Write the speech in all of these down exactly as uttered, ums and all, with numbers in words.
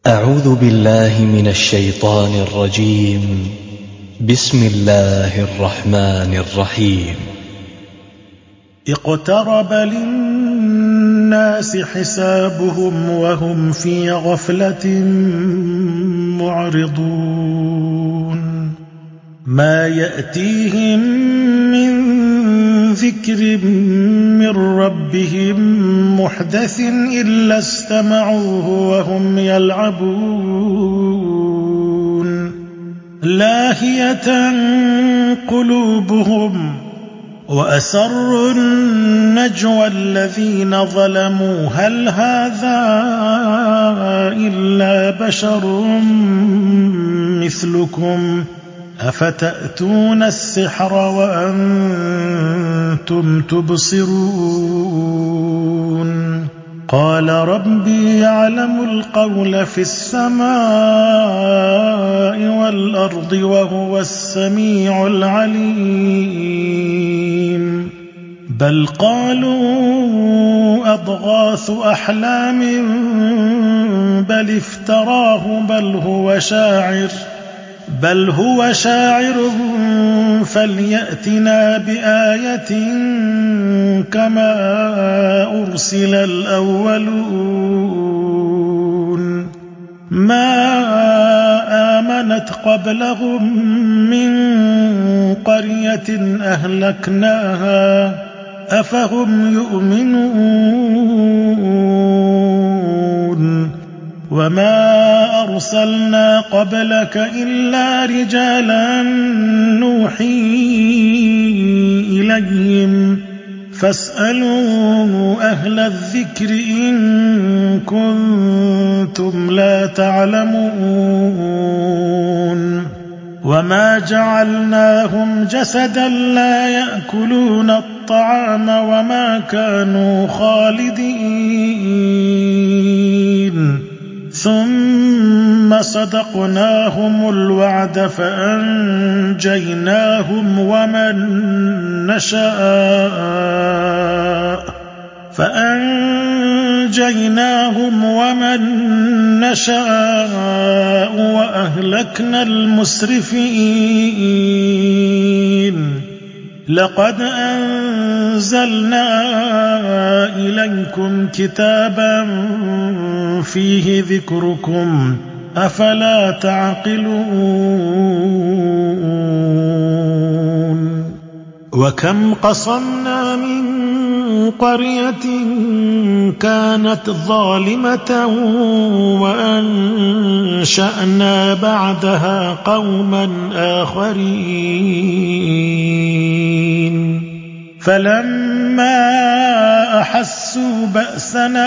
أعوذ بالله من الشيطان الرجيم. بسم الله الرحمن الرحيم. اقترب للناس حسابهم وهم في غفلة معرضون ما يأتيهم من ذكر من ربهم محدث إلا استمعوه وهم يلعبون لاهية قلوبهم وأسروا النجوى الذين ظلموا هل هذا إلا بشر مثلكم أفتأتون السحر وأنتم تبصرون قال ربي يعلم القول في السماء والأرض وهو السميع العليم بل قالوا أضغاث أحلام بل افتراه بل هو شاعر بل هو شاعر فليأتنا بآية كما أرسل الأولون ما آمنت قبلهم من قرية أهلكناها أفهم يؤمنون وما أرسلنا قبلك إلا رجالا نوحي إليهم فاسألوا أهل الذكر إن كنتم لا تعلمون وما جعلناهم جسدا لا يأكلون الطعام وما كانوا خالدين ثم صدقناهم الوعد فأنجيناهم ومن نشاء فأنجيناهم ومن نشاء وأهلكنا المسرفين لقد أنزلنا إليكم كتابا فيه ذكركم أفلا تعقلون وكم قصمنا من قرية كانت ظالمة وأنشأنا بعدها قوما آخرين فلما أحسوا بأسنا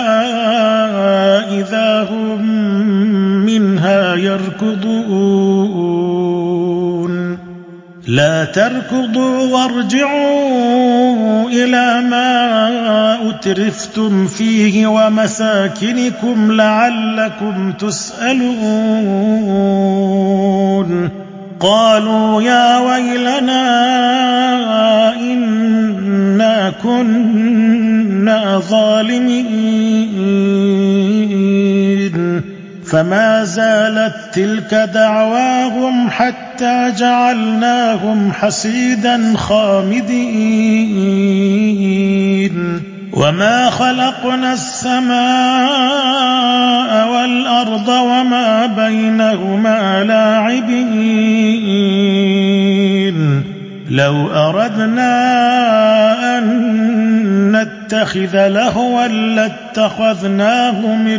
إذا هم منها يركضون لا تركضوا وارجعوا إلى ما أترفتم فيه ومساكنكم لعلكم تسألون قالوا يا ويلنا إنا كنا ظالمين فما زالت تلك دعواهم حتى جعلناهم حصيدا خامدين وما خلقنا السماء والأرض وما بينهما لاعبين لو أردنا أن نتخذ لهوا لاتخذناه من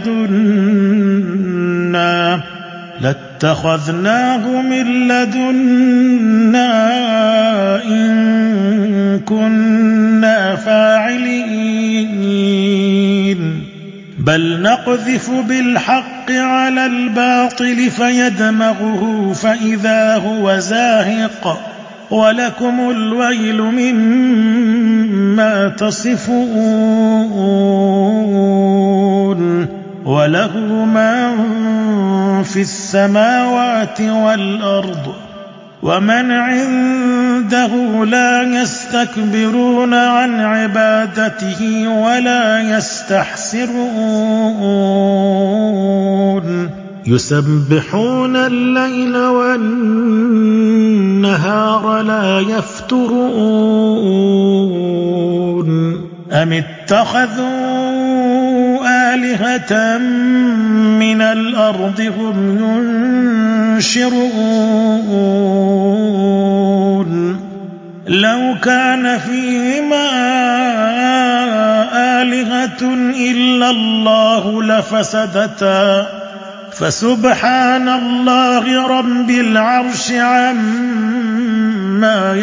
لدنا لاتخذناه من لدنا إن كنا فاعلين بل نقذف بالحق على الباطل فيدمغه فإذا هو زاهق ولكم الويل مما تصفون وله من في السماوات والأرض ومن عنده لا يستكبرون عن عبادته ولا يستحسرون يسبحون الليل والنهار لا يفترون أم اتخذوا آلهة من الأرض هم ينشرون لو كان فيهما آلهة إلا الله لفسدتا فسبحان الله رب العرش عما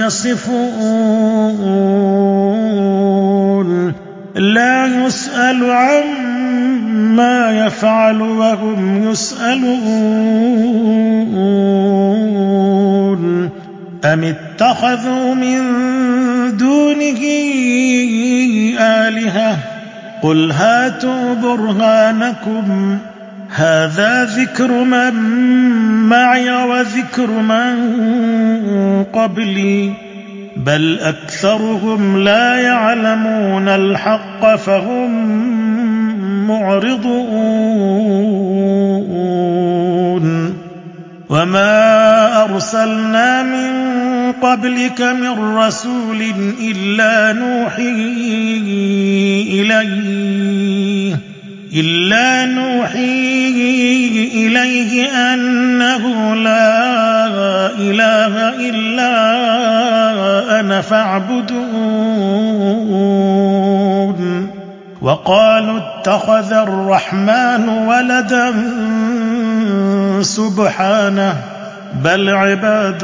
يصفون لا يسأل عما يفعل وهم يسألون أم اتخذوا من دونه آلهة قل هاتوا برهانكم هذا ذكر من معي وذكر من قبلي بل أكثرهم لا يعلمون الحق فهم معرضون وما أرسلنا من قبلك من رسول إلا نوحي إليه إلا نوحي إليه أنه لا إله إلا أنا فاعبدون وقالوا اتخذ الرحمن ولدا سبحانه بل عباد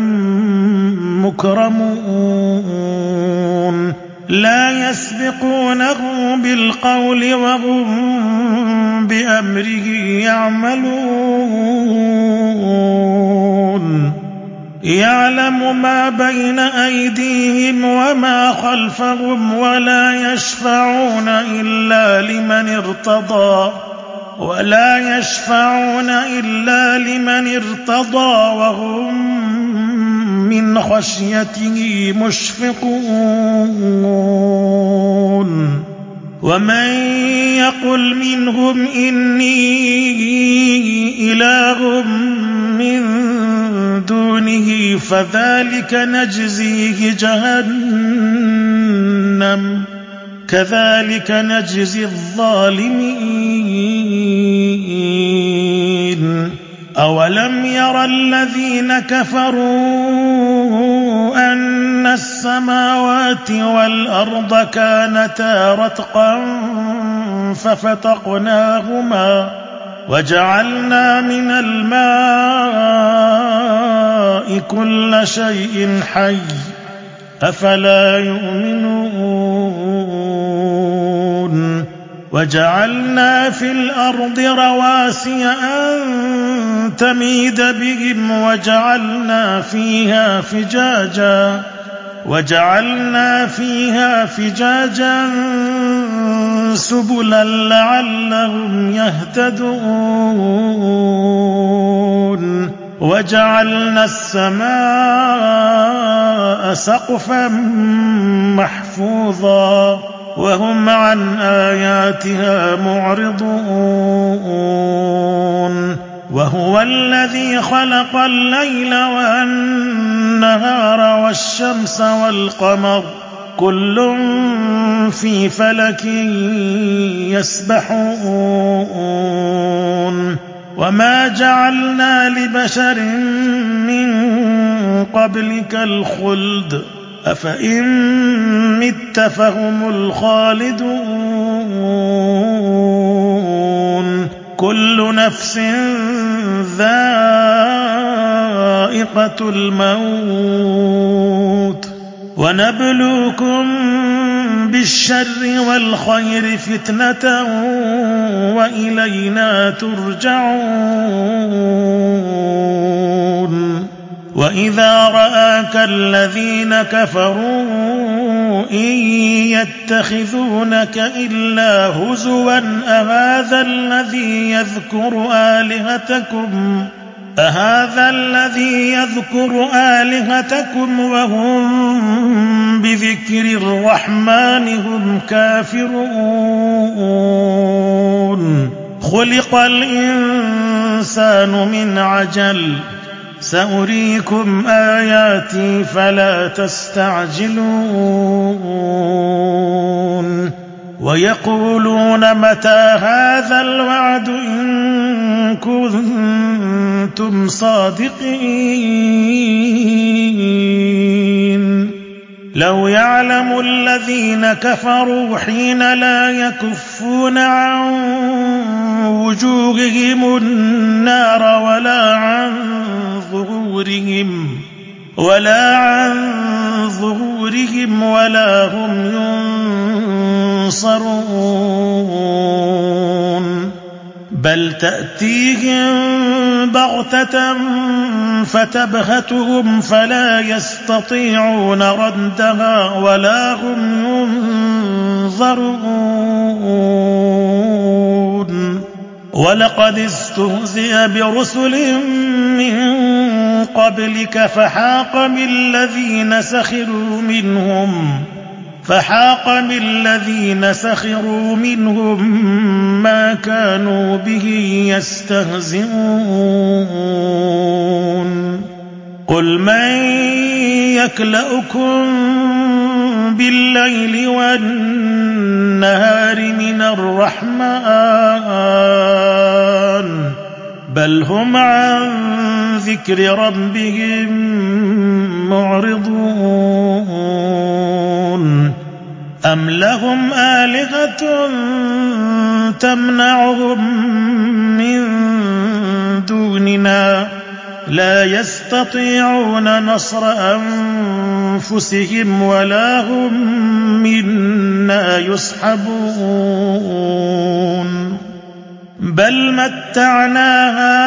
مكرمون لا يسبقونه بالقول وهم بأمره يعملون يعلم ما بين أيديهم وما خلفهم ولا يشفعون إلا لمن ارتضى ولا يشفعون إلا لمن ارتضى وهم من خشيته مشفقون ومن يقل منهم إني إله من دونه فذلك نجزيه جهنم كذلك نجزي الظالمين أولم ير الذين كفروا أن السماوات والأرض كانتا رتقا ففتقناهما وجعلنا من الماء كل شيء حي أفلا يؤمنون وجعلنا في الأرض رواسي أن تميد بهم وجعلنا فيها فجاجا وجعلنا فيها فجاجا سبلا لعلهم يهتدون وجعلنا السماء سقفا محفوظا وهم عن آياتها معرضون وهو الذي خلق الليل والنهار والشمس والقمر كل في فلك يسبحون وما جعلنا لبشر من قبلك الخلد أفإن مت فهم الخالدون كل نفس ذائقة الموت ونبلوكم بالشر والخير فتنة وإلينا ترجعون وإذا رآك الذين كفروا إن يتخذونك إلا هزوا أهذا الذي يذكر آلهتكم أهذا الذي يذكر آلهتكم وهم بذكر الرحمن هم كافرون خلق الإنسان الإنسان من عجل سأريكم آياتي فلا تستعجلون ويقولون متى هذا الوعد إن كنتم صادقين لو يعلم الذين كفروا حين لا يكفون عن وجوههم النار ولا عن ظهورهم ولا عن ظهورهم ولا هم ينصرون بل تأتيهم بغتة فتبهتهم فلا يستطيعون ردها ولا هم ينظرون ولقد استهزئ برسل من قبلك فحاق بالذين سخروا منهم فحاق بالذين سخروا منهم ما كانوا به يستهزئون قل من يكلؤكم بالليل والنهار من الرحمن بل هم عن ذكر ربهم معرضون أم لهم آلهة تمنعهم من دوننا لا يستطيعون نصر أنفسهم ولا هم منا يصحبون بل متعنا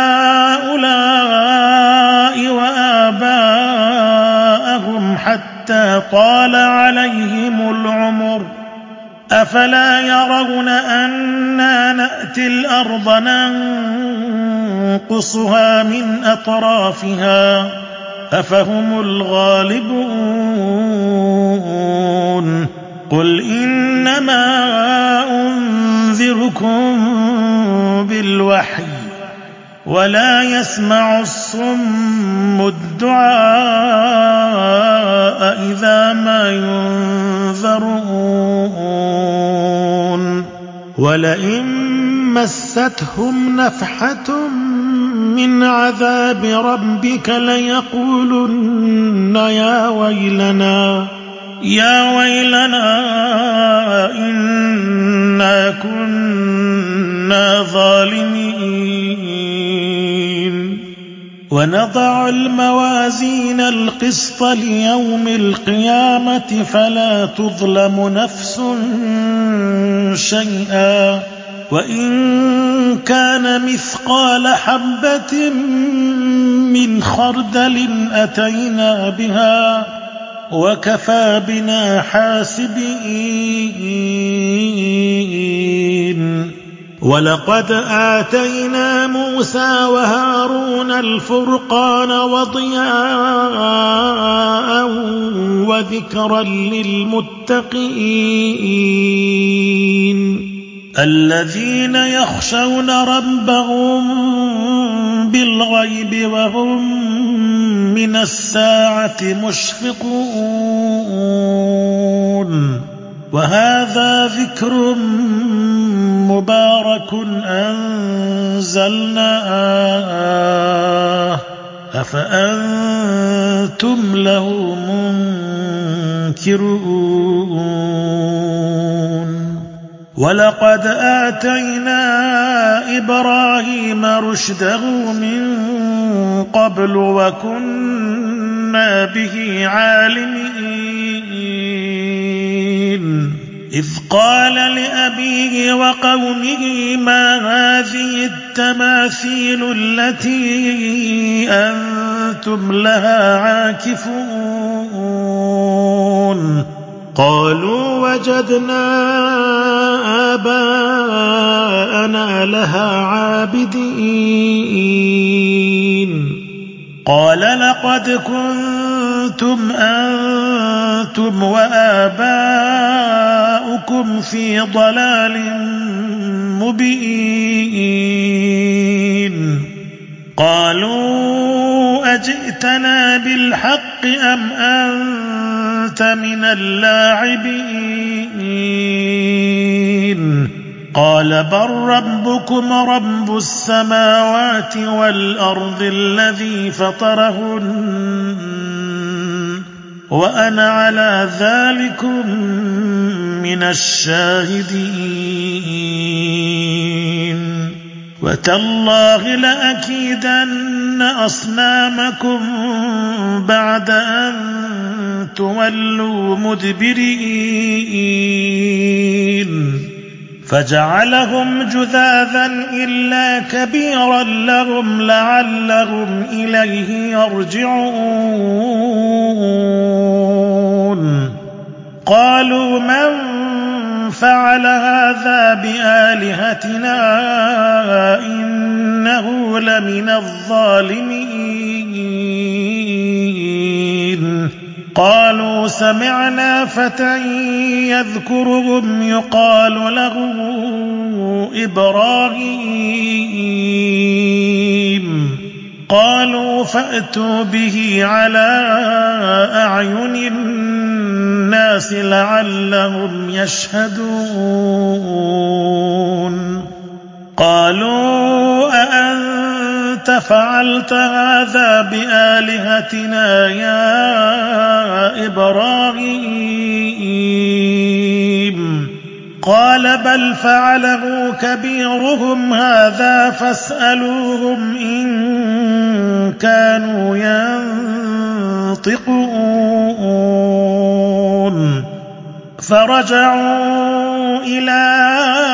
هؤلاء وآباءهم حتى طال عليهم العمر أفلا يرون أنا نأتي الأرض ننقصها من أطرافها أفهم الغالبون قل إنما أنذركم بالوحي ولا يسمع الصم الدعاء إذا ما ينذرون ولئن مستهم نفحة من عذاب ربك ليقولن يا ويلنا يا ويلنا إنا كنا ظالمين ونضع الموازين القسط ليوم القيامة فلا تظلم نفس شيئا وإن كان مثقال حبة من خردل أتينا بها وكفى بنا حاسبين ولقد آتينا موسى وهارون الفرقان وضياء وذكرا للمتقين الذين يخشون ربهم بالغيب وهم من الساعة مشفقون وهذا ذكر مبارك أنزلناه أفأنتم له منكرون ولقد آتينا إبراهيم رشده من قبل وكنا به عالمين إذ قال لأبيه وقومه ما هذه التماثيل التي أنتم لها عاكفون قالوا وجدنا آباءنا لها عابدين قال لقد كنتم أنتم وآباؤكم في ضلال مبين جئتنا بالحق أم أنت من اللاعبين قال بل ربكم رب السماوات والأرض الذي فطرهن وأنا على ذلكم من الشاهدين وتالله لأكيدن أصنامكم بعد أن تولوا مدبرين فجعلهم جذاذا إلا كبيرا لهم لعلهم إليه يرجعون قالوا من فعل هذا بآلهتنا إنه لمن الظالمين قالوا سمعنا فتى يذكرهم يقال له إبراهيم قالوا فأتوا به على أعين الناس لعلهم يشهدون قالوا أأنت فعلت هذا بآلهتنا يا إبراهيم قال بل فعله كبيرهم هذا فاسألوهم إن كانوا ينطقون فرجعوا إلى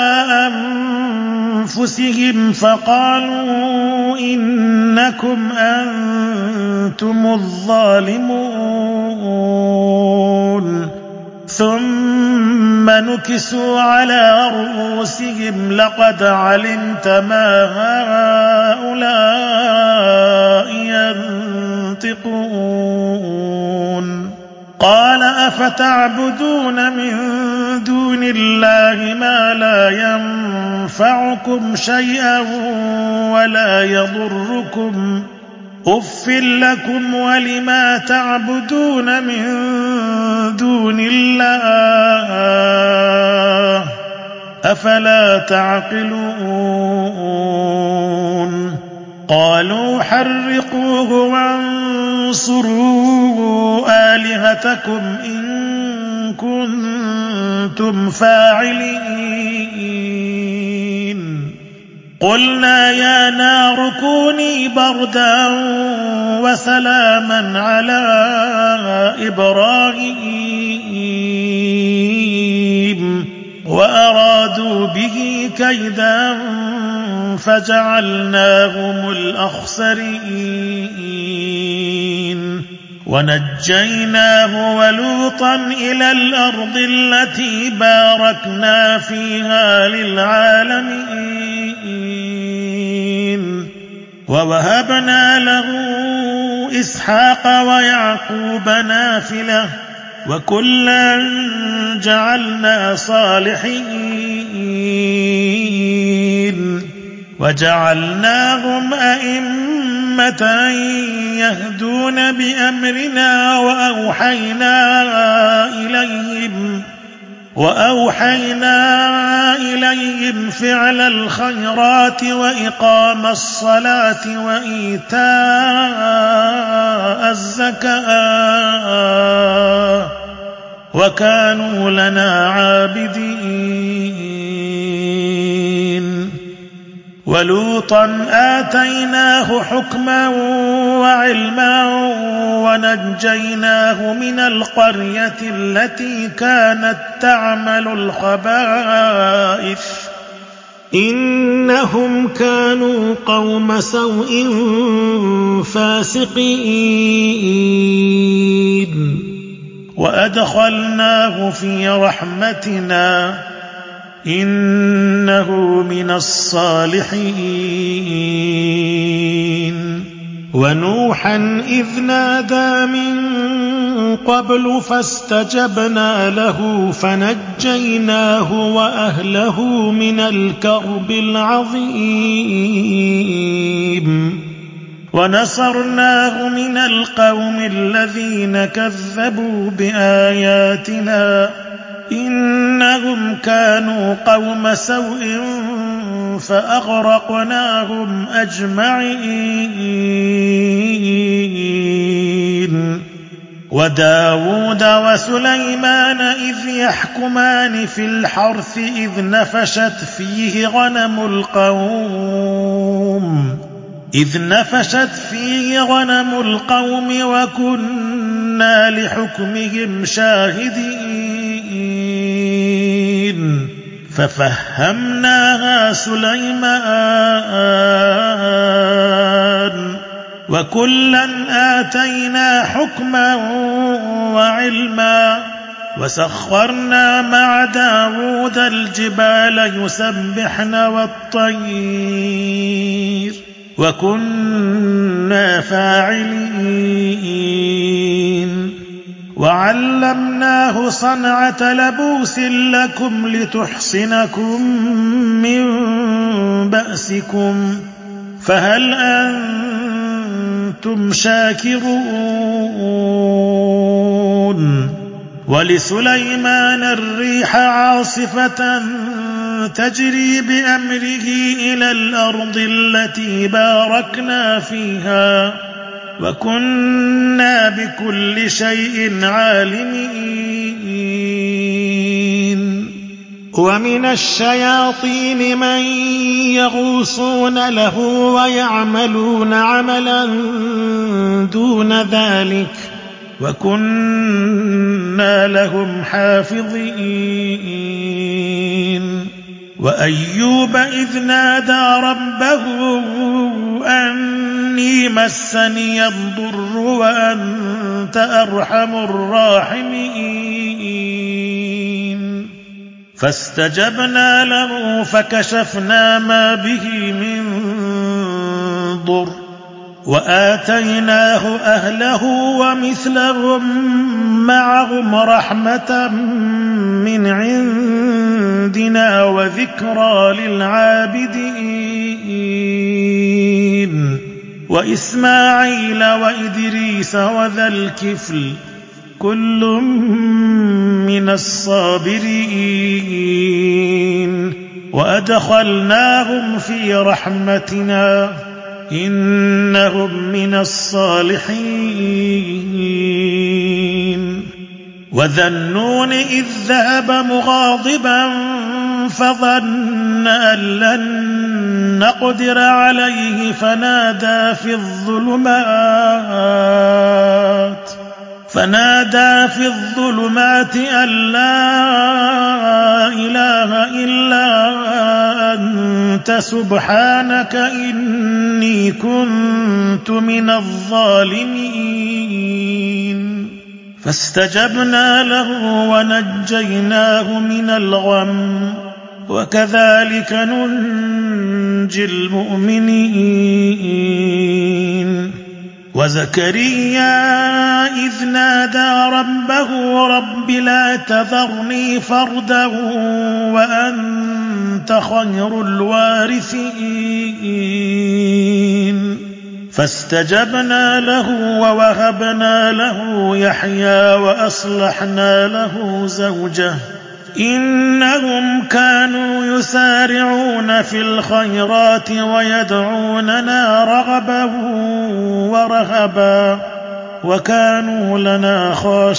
أنفسهم فقالوا إنكم أنتم الظالمون ثم نكسوا على رؤوسهم لقد علمت ما هؤلاء ينطقون قال أفتعبدون من دون الله ما لا ينفعكم شيئا ولا يضركم أف لكم ولما تعبدون من دون الله أفلا تعقلون قالوا حرقوه وانصروا آلهتكم إن كنتم فاعلين قلنا يا نار كوني بردا وسلاما على إبراهيم وأرادوا به كيدا فجعلناهم الأخسرين ونجيناه ولوطا إلى الأرض التي باركنا فيها للعالمين ووهبنا له إسحاق ويعقوب نافلة وكلا جعلنا صالحين وجعلناهم أئمة يهدون بأمرنا وأوحينا إليهم وأوحينا إليهم فعل الخيرات وإقام الصلاة وإيتاء الزكاة وكانوا لنا عابدين ولوطا آتيناه حكما وعلما ونجيناه من القرية التي كانت تعمل الخبائث إنهم كانوا قوم سوء فاسقين وأدخلناه في رحمتنا إنه من الصالحين ونوحا إذ نادى من قبل فاستجبنا له فنجيناه وأهله من الكرب العظيم ونصرناه من القوم الذين كذبوا بآياتنا إنهم كانوا قوم سوء فأغرقناهم أجمعين. وداود وسليمان إذ يحكمان في الحرث إذ نفشت فيه غنم القوم إذ نفشت فيه غنم القوم وكنا لحكمهم شاهدين ففهمناها سليمان وكلا آتينا حكما وعلما وسخرنا مع داود الجبال يسبحن والطير وكنا فاعلين. وعلمناه صنعة لبوس لكم لتحصنكم من بأسكم فهل أنتم شاكرون؟ ولسليمان الريح عاصفة تجري بأمره إلى الأرض التي باركنا فيها وكنا بكل شيء عالمين. ومن الشياطين من يغوصون له ويعملون عملا دون ذلك وكنا لهم حافظين. وأيوب إذ نادى ربه أني مسني الضر وأنت أرحم الراحمين فاستجبنا له فكشفنا ما به من ضر وآتيناه أهله ومثلهم معهم رحمة من عندنا وذكرى للعابدين. وإسماعيل وإدريس وذا الكفل كل من الصابرين وأدخلناهم في رحمتنا إنهم من الصالحين. وذا النون إذ ذهب مغاضبا فظن أن لن نقدر عليه فنادى في الظلمات فنادى في الظلمات أن لا إله إلا أنت سبحانك إني كنت من الظالمين فاستجبنا له ونجيناه من الغم وكذلك ننجي المؤمنين. وزكريا إذ نادى ربه رب لا تذرني فردا وأنت خير الوارثين فاستجبنا له ووهبنا له يحيى وأصلحنا له زوجه إنهم كانوا يسارعون في الخيرات ويدعوننا رغبا ورهبا وكانوا لنا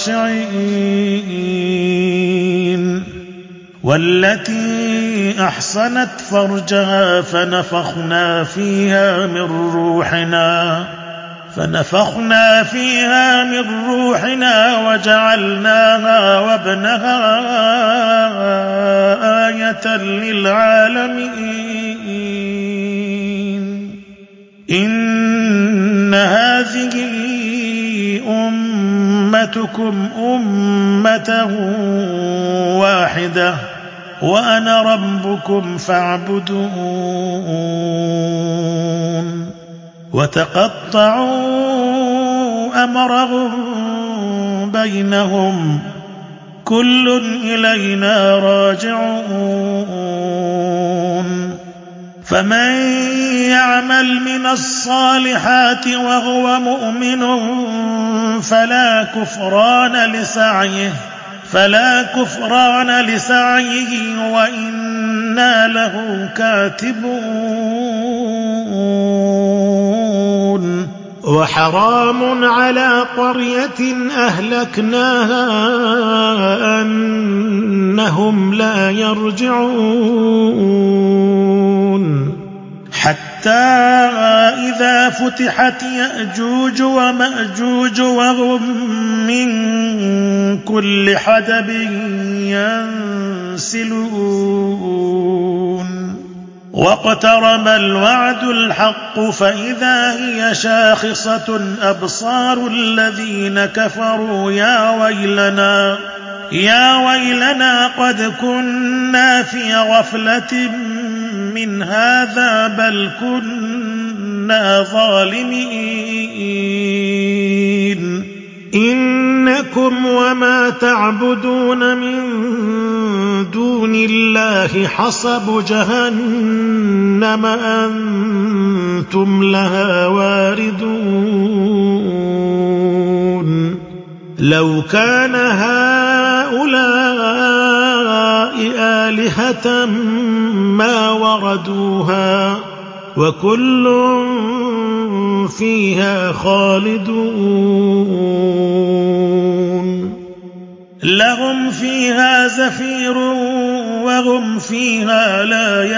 خاشعين. والتي أحصنت فرجها فنفخنا فيها من روحنا فنفخنا فيها من روحنا وجعلناها وابنها آية للعالمين. إن هذه أمتكم أمة واحدة وأنا ربكم فاعبدون. وتقطعوا أمرهم بينهم كل إلينا راجعون. فمن يعمل من الصالحات وهو مؤمن فلا كفران لسعيه فلا كفران لسعيه وإنا له كاتبون. وحرام على قرية أهلكناها أنهم لا يرجعون حتى إذا فتحت يأجوج ومأجوج وهم من كل حدب ينسلون واقترب الوعد الحق فإذا هي شاخصة أبصار الذين كفروا يا ويلنا يا ويلنا قد كنا في غفلة من هذا بل كنا ظالمين. إنكم وما تعبدون من دون الله حصب جهنم أنتم لها واردون. لو كان هؤلاء آلهة ما وردوها وكل فيها خالدون. لهم فيها زفير وهم فيها لا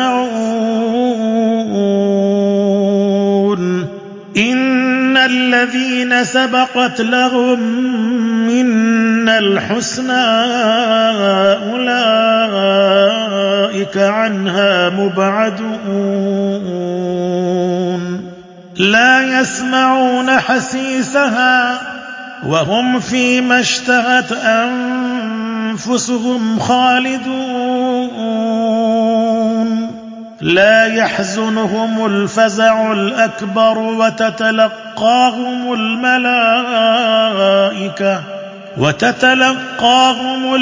يسمعون. إن الذين سبقت لهم منا الحسنى أولئك عنها مبعدون. لا يسمعون حسيسها وهم فيما اشتهت أنفسهم خالدون. لا يحزنهم الفزع الأكبر وتتلقاهم الملائكة وتتلقاهم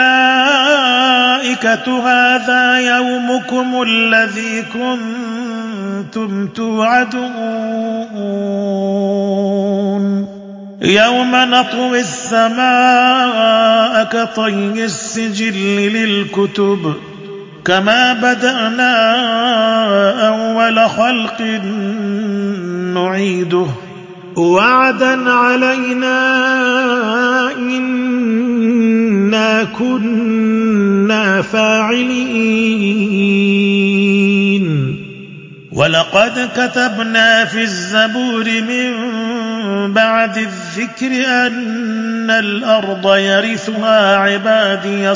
الملائكة هذا يومكم الذي كنتم توعدون. يوم نطوي السماء كطي السجل للكتب كما بدأنا أول خلق نعيده وعدا علينا إنا كنا فاعلين. ولقد كتبنا في الزبور من بعد الذكر أن الأرض يرثها عبادي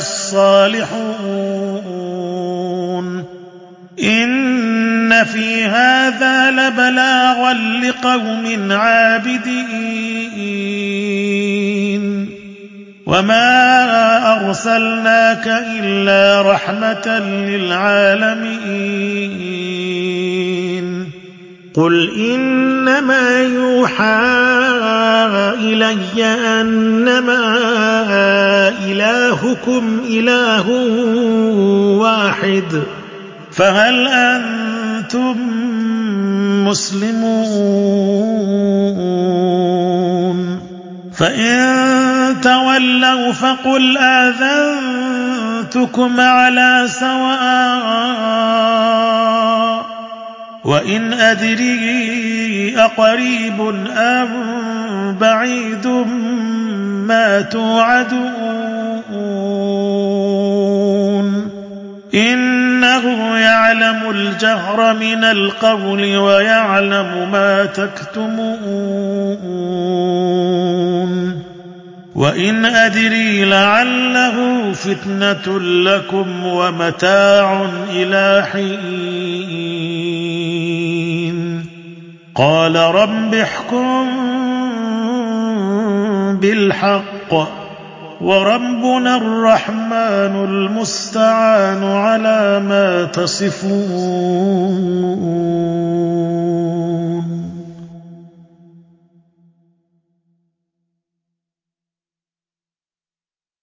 الصالحون. إن في هذا لبلاغا لقوم عابدين. وما أرسلناك إلا رحمة للعالمين. قل إنما يوحى إلي أنما إلهكم إله واحد فهل أنتم مسلمون؟ فإن تولوا فقل آذنتكم على سواء وإن أدري أقريب أم بعيد ما توعدون. إنه يعلم الجهر من القول ويعلم ما تكتمون. وإن أدري لعله فتنة لكم ومتاع إلى حين. قال رب احكم بالحق وربنا الرحمن المستعان على ما تصفون.